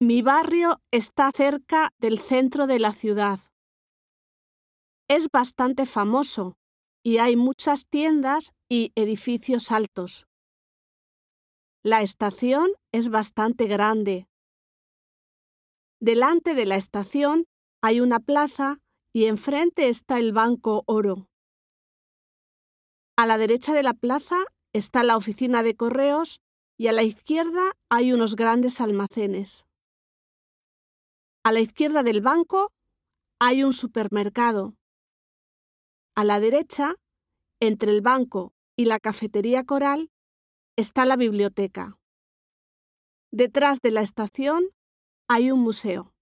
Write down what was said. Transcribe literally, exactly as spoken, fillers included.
Mi barrio está cerca del centro de la ciudad. Es bastante famoso y hay muchas tiendas y edificios altos. La estación es bastante grande. Delante de la estación hay una plaza y enfrente está el Banco Oro. A la derecha de la plaza está la oficina de correos y a la izquierda hay unos grandes almacenes. A la izquierda del banco hay un supermercado. A la derecha, entre el banco y la cafetería Coral, está la biblioteca. Detrás de la estación hay un museo.